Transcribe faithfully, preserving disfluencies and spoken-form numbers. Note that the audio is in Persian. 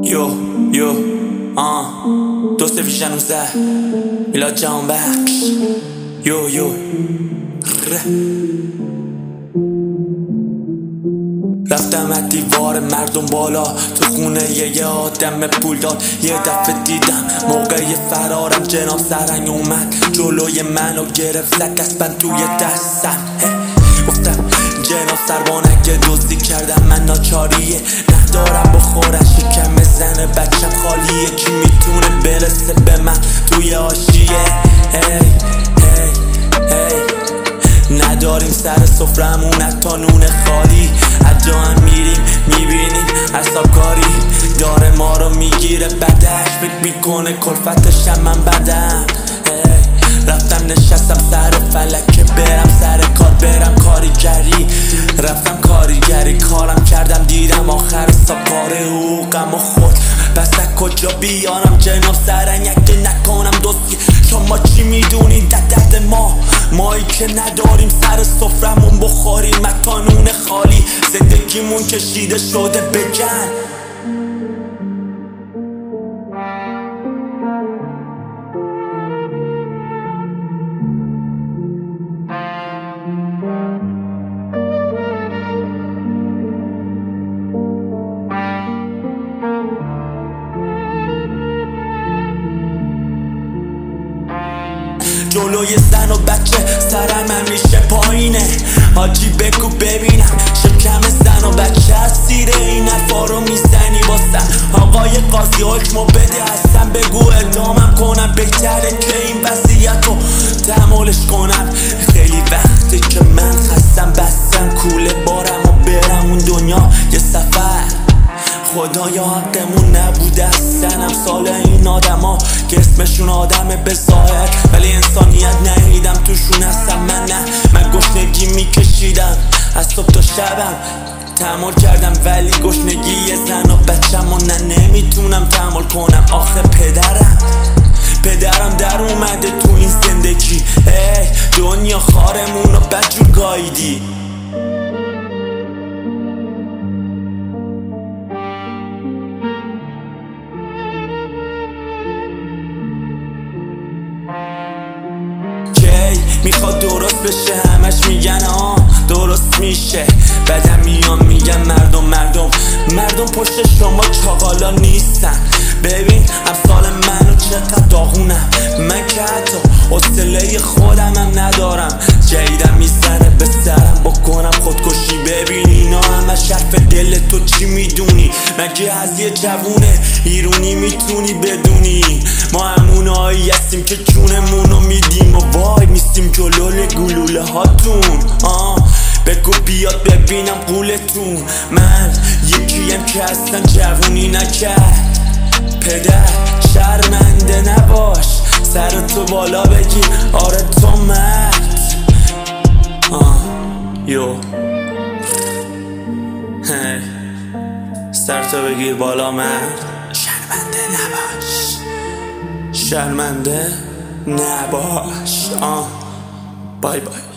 یو یو آه دوست ویژن نوزده میلاد جهان بخش یو یو ره. رفتم از دیوار مردم بالا تو خونه یه آدم پولدار. یه دفعه دیدم موقع فرارم جناب سرنگ اومد جلوی منو گرفت زد دستم توی دستم. گفتم جناب سربانک دزدی کردم من ناچاریه ندارم بخورم شکم زن بچم خالیه. کی میتونه برسه به من توی حاشیه؟ هی هی هی نداریم سر سفرمون حتی نون خالی. از جا هم میریم میبینیم حسابکاری داره ما رو میگیره بدش فکر میکنه کلفتشم من بدم. رفتم نشستم سر فلک برم سر کار برم کاریگری. رفتم کاریگری کارم کردم دیدم آخر حساب کار حقوقم و خود پس از کجا بیارم جناب سرنگ اگه نکنم دوستی. شما چی میدونید در درد ما مایی که نداریم سر سفرمون بخوریم مکانون خالی زندگیمون کشیده شده به جنگ. جلوی زن و بچه سرم همیشه پایینه حاجی بگو ببینم شکم زن و بچه از سیره این حرفا رو میزنی واسم. آقای قاضی حکمو بده هستم بگو ادامم کنم بهتره که این وضعیت رو تحملش کنم. خیلی وقته که من خستم بستم کوله بارم و برم اون دنیا یه سفر. خدایا حقمون نبوده اصلا امثال این آدم ها که اسمشون آدمه به ظاهر ولی انسانیت ندیدم توشون هستم. من نه من گشنگی میکشیدم از صبح تا شبم تحمل کردم ولی گشنگی زن و بچم و نه نمیتونم تحمل کنم. آخه پدرم پدرم در اومده تو این زندگی. ای دنیا خارمون رو بدجور گاییدی. میخواد درست بشه همش میگن آه درست میشه بعدم میان میگن مردم مردم مردم پشت شما چاقالا نیستن. ببین امثال منو چقدر داغونم من که حتی حوصله خودم هم ندارم. جدیدم میزنه به سرم بکنم خودکشی. ببین اینا همه شرف دل تو چی میدونی مگه از یه جوونه ایرونی میتونی بدونی ما همونایی هستیم که جونمونو میدیم و وای میستیم جلول گلوله هاتون. آه بگو بیاد ببینم قولتون. من یکیم که اصلا جوونی نکرد. پدر شرمنده نباش سر تو بالا بگیر آره تو مرد. آه یو هی سر تو بگیر بالا مرد. شرمنده نباش شرمنده نباش. آه بای بای.